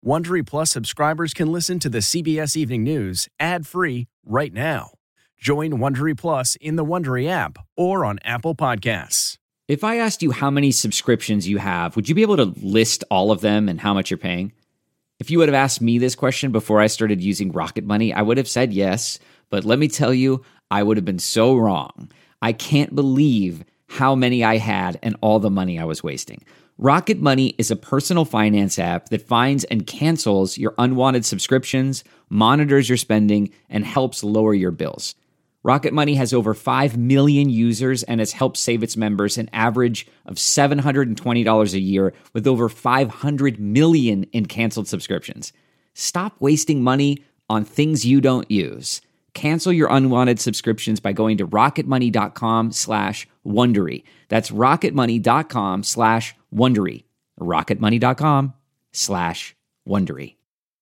Wondery Plus subscribers can listen to the CBS Evening News ad-free right now. Join Wondery Plus in the Wondery app or on Apple Podcasts. If I asked you how many subscriptions you have, would you be able to list all of them and how much you're paying? If you would have asked me this question before I started using Rocket Money, I would have said yes, but let me tell you, I would have been so wrong. I can't believe how many I had and all the money I was wasting. Rocket Money is a personal finance app that finds and cancels your unwanted subscriptions, monitors your spending, and helps lower your bills. Rocket Money has over 5 million users and has helped save its members an average of $720 a year with over 500 million in canceled subscriptions. Stop wasting money on things you don't use. Cancel your unwanted subscriptions by going to rocketmoney.com/Wondery. That's rocketmoney.com/Wondery. rocketmoney.com/Wondery.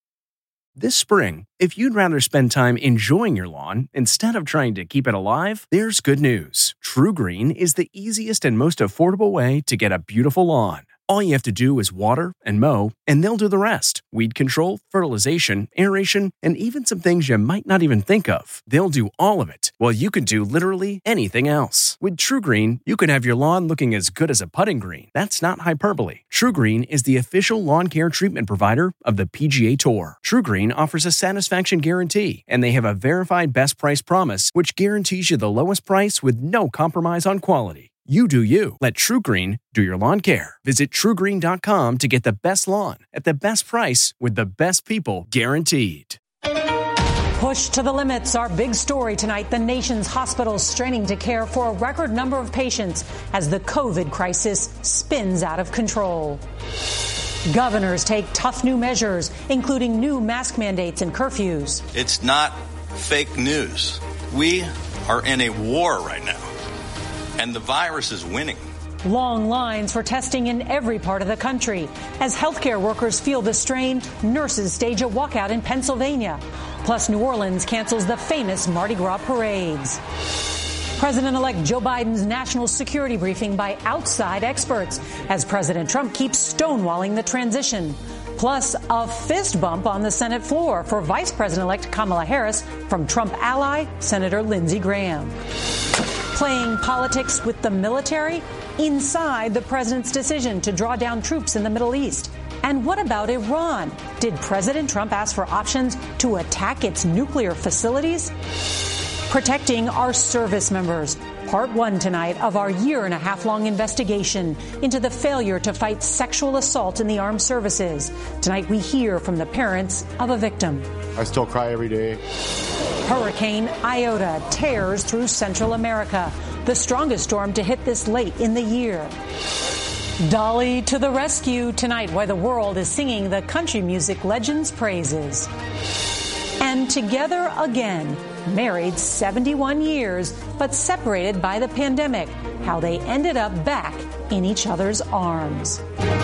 This spring, if you'd rather spend time enjoying your lawn instead of trying to keep it alive, there's good news. True Green is the easiest and most affordable way to get a beautiful lawn. All you have to do is water and mow, and they'll do the rest. Weed control, fertilization, aeration, and even some things you might not even think of. They'll do all of it, while you can do literally anything else. With True Green, you can have your lawn looking as good as a putting green. That's not hyperbole. True Green is the official lawn care treatment provider of the PGA Tour. True Green offers a satisfaction guarantee, and they have a verified best price promise, which guarantees you the lowest price with no compromise on quality. You do you. Let True Green do your lawn care. Visit TrueGreen.com to get the best lawn at the best price with the best people guaranteed. Pushed to the limits, our big story tonight. The nation's hospitals straining to care for a record number of patients as the COVID crisis spins out of control. Governors take tough new measures, including new mask mandates and curfews. It's not fake news. We are in a war right now. And the virus is winning. Long lines for testing in every part of the country. As healthcare workers feel the strain, nurses stage a walkout in Pennsylvania. Plus, New Orleans cancels the famous Mardi Gras parades. President-elect Joe Biden's national security briefing by outside experts as President Trump keeps stonewalling the transition. Plus, a fist bump on the Senate floor for Vice President-elect Kamala Harris from Trump ally Senator Lindsey Graham. Playing politics with the military inside the president's decision to draw down troops in the Middle East. And what about Iran? Did President Trump ask for options to attack its nuclear facilities? Protecting our service members. Part 1 tonight of our year-and-a-half-long investigation into the failure to fight sexual assault in the armed services. Tonight we hear from the parents of a victim. I still cry every day. Hurricane Iota tears through Central America, the strongest storm to hit this late in the year. Dolly to the rescue tonight, while the world is singing the country music legend's praises. And together again, married 71 years, but separated by the pandemic, how they ended up back in each other's arms.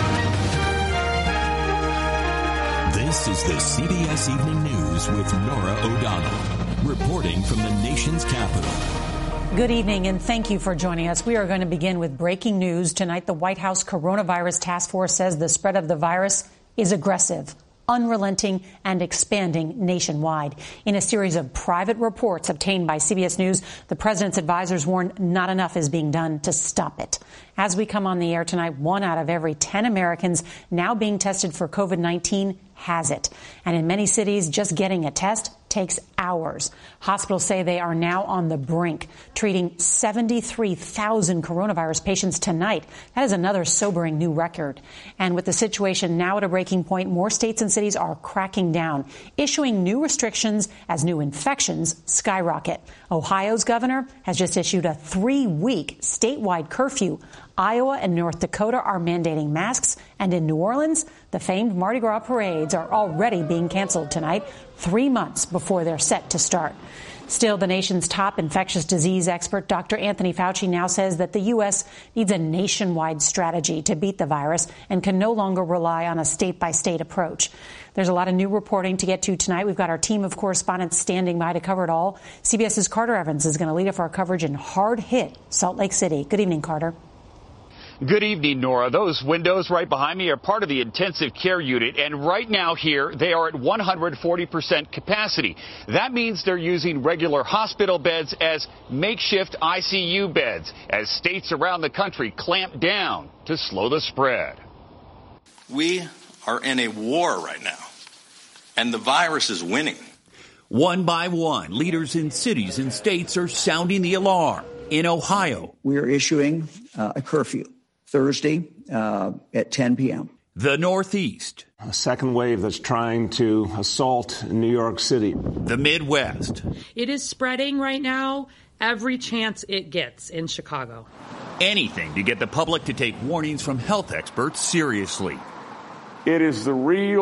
This is the CBS Evening News with Norah O'Donnell, reporting from the nation's capital. Good evening, and thank you for joining us. We are going to begin with breaking news. Tonight, the White House Coronavirus Task Force says the spread of the virus is aggressive, unrelenting, and expanding nationwide. In a series of private reports obtained by CBS News, the president's advisors warn not enough is being done to stop it. As we come on the air tonight, 1 out of every 10 Americans now being tested for COVID-19 has it. And in many cities, just getting a test takes hours. Hospitals say they are now on the brink, treating 73,000 coronavirus patients tonight. That is another sobering new record. And with the situation now at a breaking point, more states and cities are cracking down, issuing new restrictions as new infections skyrocket. Ohio's governor has just issued a 3-week statewide curfew. Iowa and North Dakota are mandating masks. And in New Orleans, the famed Mardi Gras parades are already being canceled tonight, 3 months before they're set to start. Still, the nation's top infectious disease expert, Dr. Anthony Fauci, now says that the U.S. needs a nationwide strategy to beat the virus and can no longer rely on a state-by-state approach. There's a lot of new reporting to get to tonight. We've got our team of correspondents standing by to cover it all. CBS's Carter Evans is going to lead us for our coverage in hard-hit Salt Lake City. Good evening, Carter. Good evening, Nora. Those windows right behind me are part of the intensive care unit, and right now here they are at 140% capacity. That means they're using regular hospital beds as makeshift ICU beds as states around the country clamp down to slow the spread. We are in a war right now, and the virus is winning. One by one, leaders in cities and states are sounding the alarm. In Ohio, we are issuing a curfew Thursday at 10 p.m. The Northeast. A second wave that's trying to assault New York City. The Midwest. It is spreading right now every chance it gets in Chicago. Anything to get the public to take warnings from health experts seriously. It is the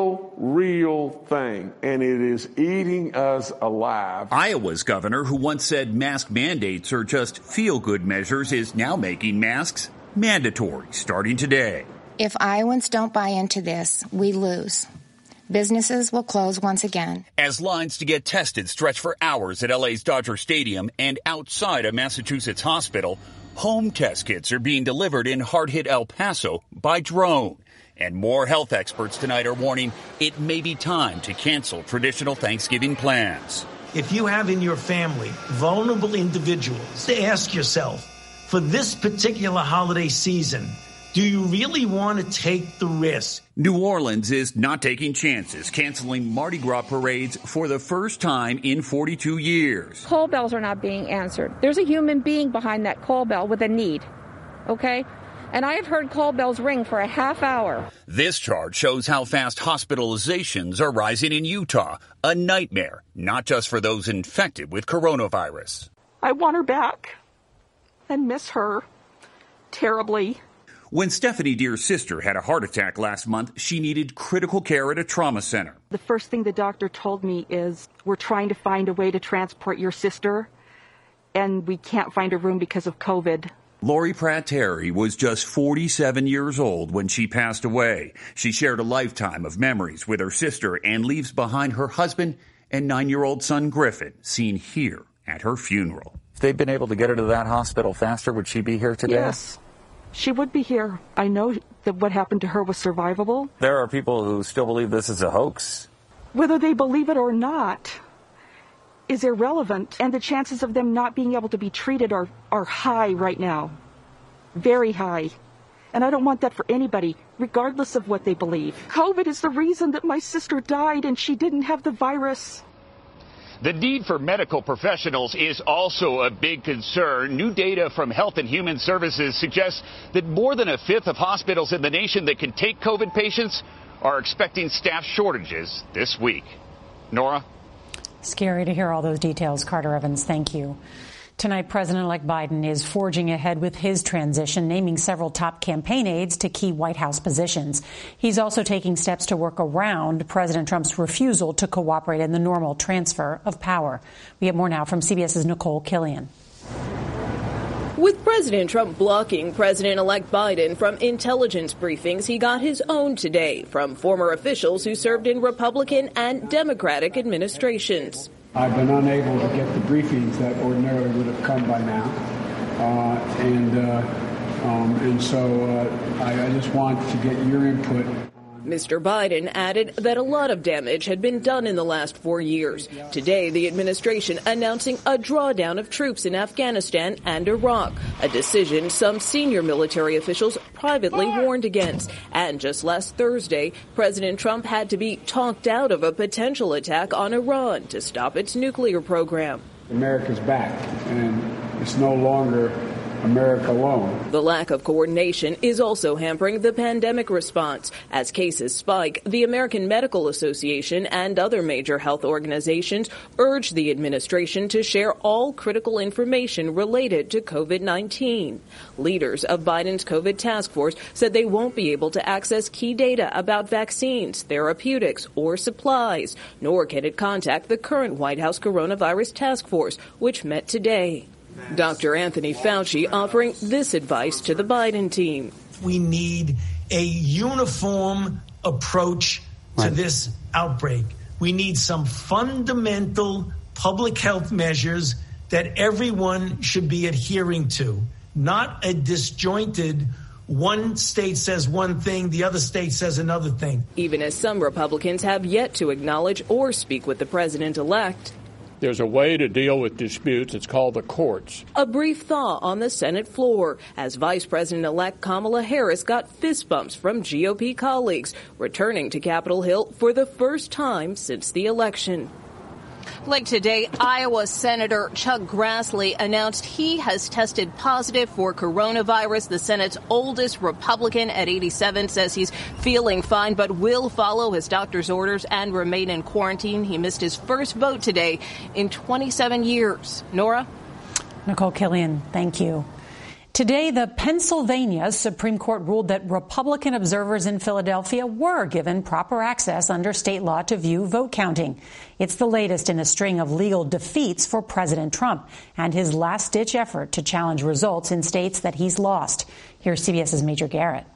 real thing, and it is eating us alive. Iowa's governor, who once said mask mandates are just feel-good measures, is now making masks mandatory starting today. If Iowans don't buy into this, we lose. Businesses will close once again. As lines to get tested stretch for hours at LA's Dodger Stadium and outside a Massachusetts hospital, home test kits are being delivered in hard-hit El Paso by drone. And more health experts tonight are warning it may be time to cancel traditional Thanksgiving plans. If you have in your family vulnerable individuals, to ask yourself, for this particular holiday season, do you really want to take the risk? New Orleans is not taking chances, canceling Mardi Gras parades for the first time in 42 years. Call bells are not being answered. There's a human being behind that call bell with a need, okay? And I have heard call bells ring for a half hour. This chart shows how fast hospitalizations are rising in Utah. A nightmare, not just for those infected with coronavirus. I want her back. I miss her terribly. When Stephanie Deer's sister had a heart attack last month, she needed critical care at a trauma center. The first thing the doctor told me is, we're trying to find a way to transport your sister, and we can't find a room because of COVID. Lori Pratt-Terry was just 47 years old when she passed away. She shared a lifetime of memories with her sister and leaves behind her husband and 9-year-old son Griffin, seen here at her funeral. If they'd been able to get her to that hospital faster, would she be here today? Yes, she would be here. I know that what happened to her was survivable. There are people who still believe this is a hoax. Whether they believe it or not is irrelevant, and the chances of them not being able to be treated are high right now. Very high. And I don't want that for anybody, regardless of what they believe. COVID is the reason that my sister died and she didn't have the virus. The need for medical professionals is also a big concern. New data from Health and Human Services suggests that more than a fifth of hospitals in the nation that can take COVID patients are expecting staff shortages this week. Nora? Scary to hear all those details. Carter Evans, thank you. Tonight, President-elect Biden is forging ahead with his transition, naming several top campaign aides to key White House positions. He's also taking steps to work around President Trump's refusal to cooperate in the normal transfer of power. We have more now from CBS's Nicole Killian. With President Trump blocking President-elect Biden from intelligence briefings, he got his own today from former officials who served in Republican and Democratic administrations. I've been unable to get the briefings that ordinarily would have come by now, and so I just want to get your input. Mr. Biden added that a lot of damage had been done in the last 4 years. Today, the administration announcing a drawdown of troops in Afghanistan and Iraq, a decision some senior military officials privately warned against. And just last Thursday, President Trump had to be talked out of a potential attack on Iran to stop its nuclear program. America's back, and it's no longer America alone. The lack of coordination is also hampering the pandemic response. As cases spike, the American Medical Association and other major health organizations urge the administration to share all critical information related to COVID-19. Leaders of Biden's COVID task force said they won't be able to access key data about vaccines, therapeutics, or supplies, nor can it contact the current White House coronavirus task force, which met today. Dr. Anthony Fauci offering this advice to the Biden team. We need a uniform approach to this outbreak. We need some fundamental public health measures that everyone should be adhering to, not a disjointed one state says one thing, the other state says another thing. Even as some Republicans have yet to acknowledge or speak with the president-elect. There's a way to deal with disputes. It's called the courts. A brief thaw on the Senate floor as Vice President-elect Kamala Harris got fist bumps from GOP colleagues, returning to Capitol Hill for the first time since the election. Late today, Iowa Senator Chuck Grassley announced he has tested positive for coronavirus. The Senate's oldest Republican at 87 says he's feeling fine but will follow his doctor's orders and remain in quarantine. He missed his first vote today in 27 years. Nora? Nicole Killian, thank you. Today, the Pennsylvania Supreme Court ruled that Republican observers in Philadelphia were given proper access under state law to view vote counting. It's the latest in a string of legal defeats for President Trump and his last-ditch effort to challenge results in states that he's lost. Here's CBS's Major Garrett.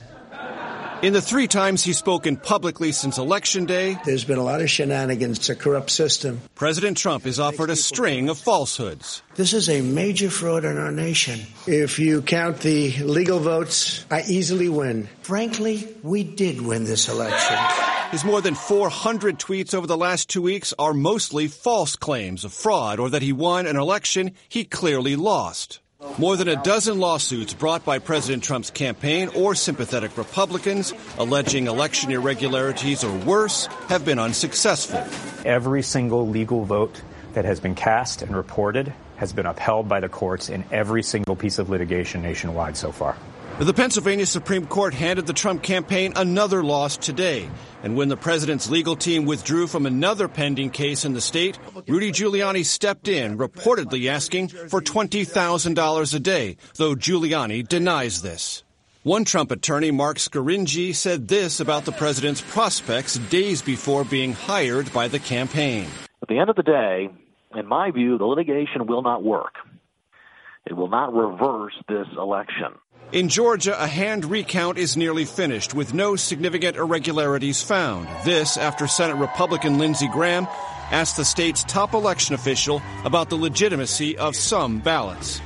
In the 3 times he's spoken publicly since Election Day, there's been a lot of shenanigans. It's a corrupt system. President Trump has offered a string of falsehoods. This is a major fraud in our nation. If you count the legal votes, I easily win. Frankly, we did win this election. His more than 400 tweets over the last 2 weeks are mostly false claims of fraud or that he won an election he clearly lost. More than a dozen lawsuits brought by President Trump's campaign or sympathetic Republicans alleging election irregularities or worse have been unsuccessful. Every single legal vote that has been cast and reported has been upheld by the courts in every single piece of litigation nationwide so far. The Pennsylvania Supreme Court handed the Trump campaign another loss today. And when the president's legal team withdrew from another pending case in the state, Rudy Giuliani stepped in, reportedly asking for $20,000 a day, though Giuliani denies this. One Trump attorney, Mark Scaringi, said this about the president's prospects days before being hired by the campaign. At the end of the day, in my view, the litigation will not work. It will not reverse this election. In Georgia, a hand recount is nearly finished with no significant irregularities found. This after Senate Republican Lindsey Graham asked the state's top election official about the legitimacy of some ballots.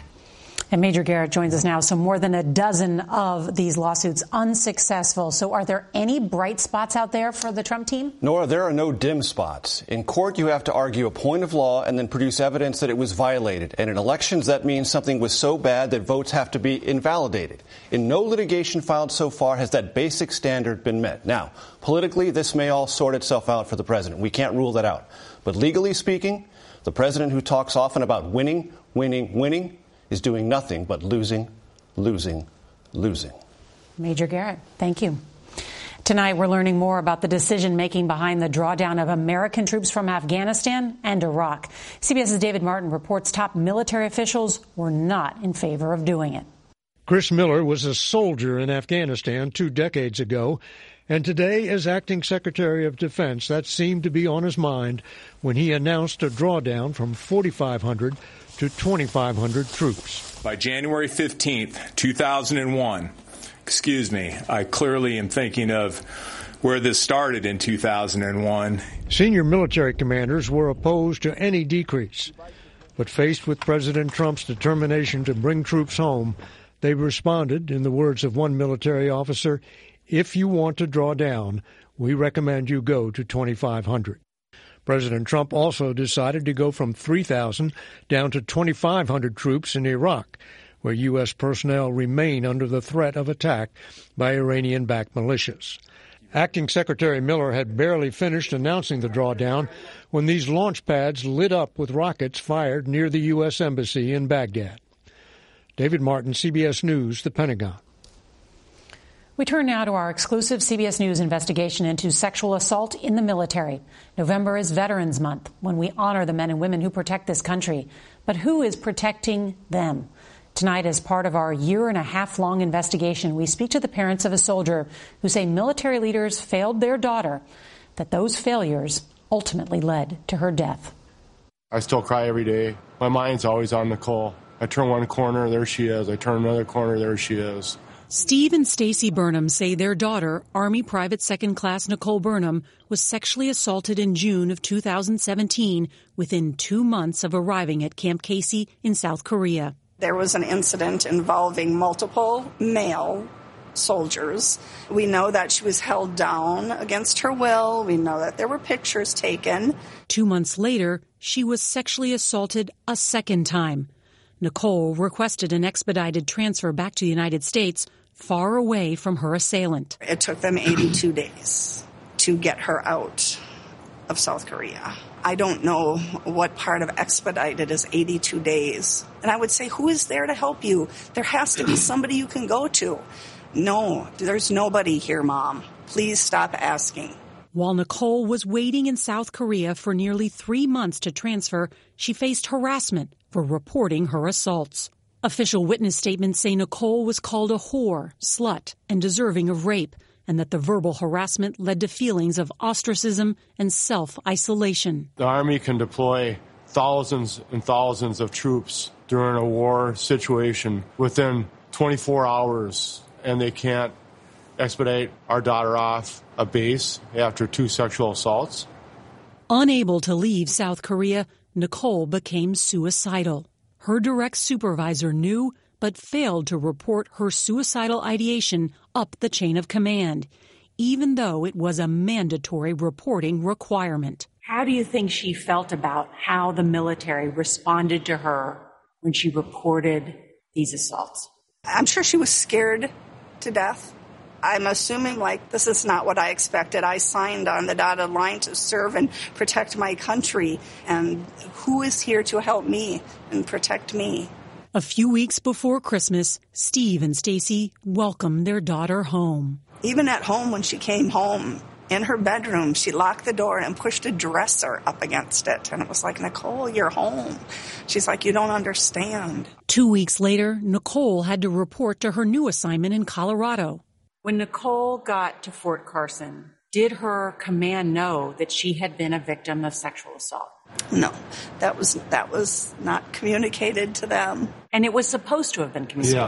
And Major Garrett joins us now. So more than a dozen of these lawsuits unsuccessful. So are there any bright spots out there for the Trump team? Nora, there are no dim spots. In court, you have to argue a point of law and then produce evidence that it was violated. And in elections, that means something was so bad that votes have to be invalidated. In no litigation filed so far has that basic standard been met. Now, politically, this may all sort itself out for the president. We can't rule that out. But legally speaking, the president who talks often about winning, winning, winning, is doing nothing but losing, losing, losing. Major Garrett, thank you. Tonight, we're learning more about the decision-making behind the drawdown of American troops from Afghanistan and Iraq. CBS's David Martin reports top military officials were not in favor of doing it. Chris Miller was a soldier in Afghanistan 2 decades ago, and today, as acting Secretary of Defense, that seemed to be on his mind when he announced a drawdown from 4,500 to 2,500 troops. By January 15th, 2001, I clearly am thinking of where this started in 2001. Senior military commanders were opposed to any decrease, but faced with President Trump's determination to bring troops home, they responded, in the words of one military officer, "If you want to draw down, we recommend you go to 2,500. President Trump also decided to go from 3,000 down to 2,500 troops in Iraq, where U.S. personnel remain under the threat of attack by Iranian-backed militias. Acting Secretary Miller had barely finished announcing the drawdown when these launch pads lit up with rockets fired near the U.S. Embassy in Baghdad. David Martin, CBS News, The Pentagon. We turn now to our exclusive CBS News investigation into sexual assault in the military. November is Veterans Month, when we honor the men and women who protect this country. But who is protecting them? Tonight, as part of our 1.5-year-long investigation, we speak to the parents of a soldier who say military leaders failed their daughter, that those failures ultimately led to her death. I still cry every day. My mind's always on Nicole. I turn one corner, there she is. I turn another corner, there she is. Steve and Stacy Burnham say their daughter, Army Private Second Class Nicole Burnham, was sexually assaulted in June of 2017 within 2 months of arriving at Camp Casey in South Korea. There was an incident involving multiple male soldiers. We know that she was held down against her will. We know that there were pictures taken. 2 months later, she was sexually assaulted a second time. Nicole requested an expedited transfer back to the United States, far away from her assailant. It took them 82 days to get her out of South Korea. I don't know what part of expedited is 82 days. And I would say, who is there to help you? There has to be somebody you can go to. No, there's nobody here, Mom. Please stop asking. While Nicole was waiting in South Korea for nearly 3 months to transfer, she faced harassment for reporting her assaults. Official witness statements say Nicole was called a whore, slut, and deserving of rape, and that the verbal harassment led to feelings of ostracism and self-isolation. The Army can deploy thousands and thousands of troops during a war situation within 24 hours, and they can't expedite our daughter off a base after 2 sexual assaults. Unable to leave South Korea, Nicole became suicidal. Her direct supervisor knew but failed to report her suicidal ideation up the chain of command, even though it was a mandatory reporting requirement. How do you think she felt about how the military responded to her when she reported these assaults? I'm sure she was scared to death. I'm assuming, this is not what I expected. I signed on the dotted line to serve and protect my country. And who is here to help me and protect me? A few weeks before Christmas, Steve and Stacy welcomed their daughter home. Even at home, when she came home, in her bedroom, she locked the door and pushed a dresser up against it. And it was like, Nicole, you're home. She's like, you don't understand. 2 weeks later, Nicole had to report to her new assignment in Colorado. When Nicole got to Fort Carson, did her command know that she had been a victim of sexual assault? No, that was not communicated to them. And it was supposed to have been communicated.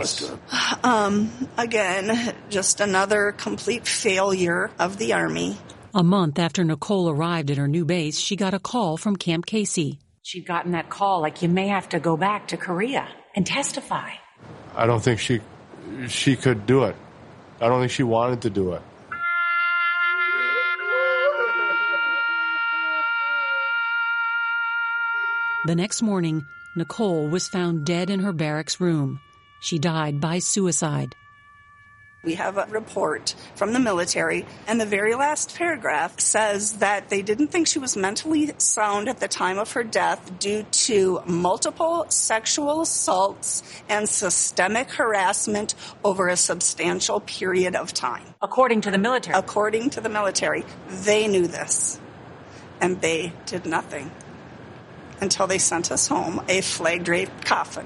Yes. Again, just another complete failure of the Army. A month after Nicole arrived at her new base, she got a call from Camp Casey. She'd gotten that call, you may have to go back to Korea and testify. I don't think she could do it. I don't think she wanted to do it. The next morning, Nicole was found dead in her barracks room. She died by suicide. We have a report from the military, and the very last paragraph says that they didn't think she was mentally sound at the time of her death due to multiple sexual assaults and systemic harassment over a substantial period of time. According to the military? According to the military. They knew this, and they did nothing until they sent us home a flag-draped coffin.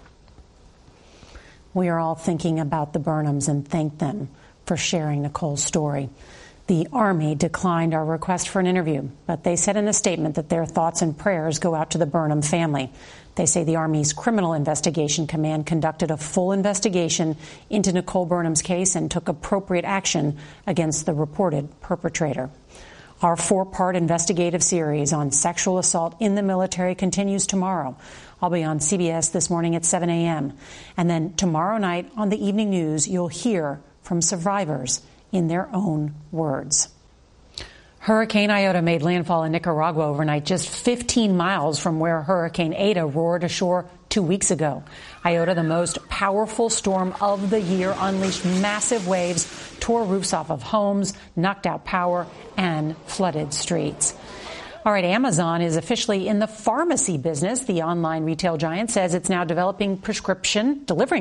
We are all thinking about the Burnhams and thank them for sharing Nicole's story. The Army declined our request for an interview, but they said in a statement that their thoughts and prayers go out to the Burnham family. They say the Army's Criminal Investigation Command conducted a full investigation into Nicole Burnham's case and took appropriate action against the reported perpetrator. Our 4-part investigative series on sexual assault in the military continues tomorrow. I'll be on CBS this morning at 7 a.m. And then tomorrow night on the evening news, you'll hear from survivors in their own words. Hurricane Iota made landfall in Nicaragua overnight, just 15 miles from where Hurricane Eta roared ashore 2 weeks ago. Iota, the most powerful storm of the year, unleashed massive waves, tore roofs off of homes, knocked out power, and flooded streets. All right, Amazon is officially in the pharmacy business. The online retail giant says it's now delivering prescription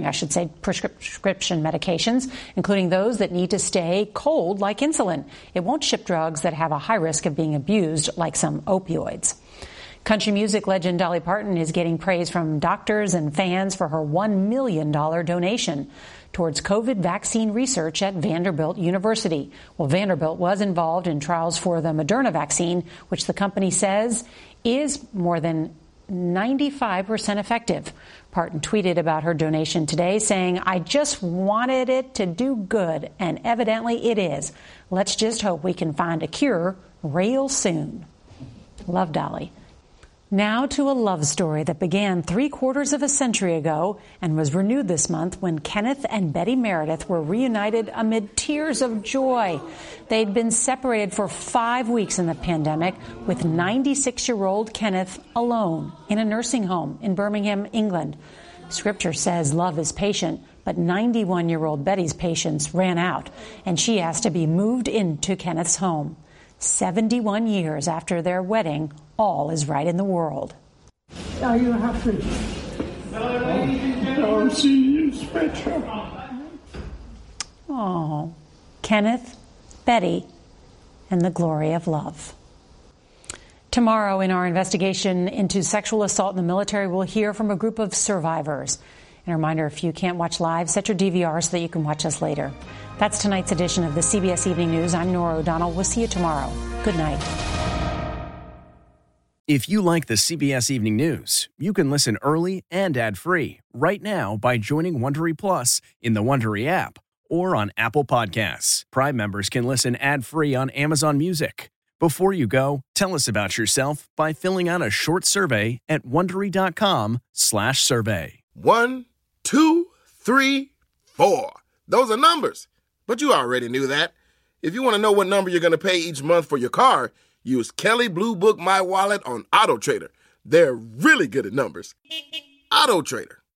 medications, including those that need to stay cold, like insulin. It won't ship drugs that have a high risk of being abused, like some opioids. Country music legend Dolly Parton is getting praise from doctors and fans for her $1 million donation towards COVID vaccine research at Vanderbilt University. Well, Vanderbilt was involved in trials for the Moderna vaccine, which the company says is more than 95% effective. Parton tweeted about her donation today, saying, "I just wanted it to do good, and evidently it is. Let's just hope we can find a cure real soon." Love Dolly. Now to a love story that began 3/4 of a century ago and was renewed this month when Kenneth and Betty Meredith were reunited amid tears of joy. They'd been separated for 5 weeks in the pandemic, with 96-year-old Kenneth alone in a nursing home in Birmingham, England. Scripture says love is patient, but 91-year-old Betty's patience ran out, and she asked to be moved into Kenneth's home. 71 years after their wedding, all is right in the world. Are you happy? I'm seeing you special. Oh, Kenneth, Betty, and the glory of love. Tomorrow, in our investigation into sexual assault in the military, we'll hear from a group of survivors. And a reminder, if you can't watch live, set your DVR so that you can watch us later. That's tonight's edition of the CBS Evening News. I'm Norah O'Donnell. We'll see you tomorrow. Good night. If you like the CBS Evening News, you can listen early and ad-free right now by joining Wondery Plus in the Wondery app or on Apple Podcasts. Prime members can listen ad-free on Amazon Music. Before you go, tell us about yourself by filling out a short survey at Wondery.com/survey. 1, 2, 3, 4. Those are numbers. But you already knew that. If you want to know what number you're going to pay each month for your car, use Kelley Blue Book My Wallet on AutoTrader. They're really good at numbers. AutoTrader.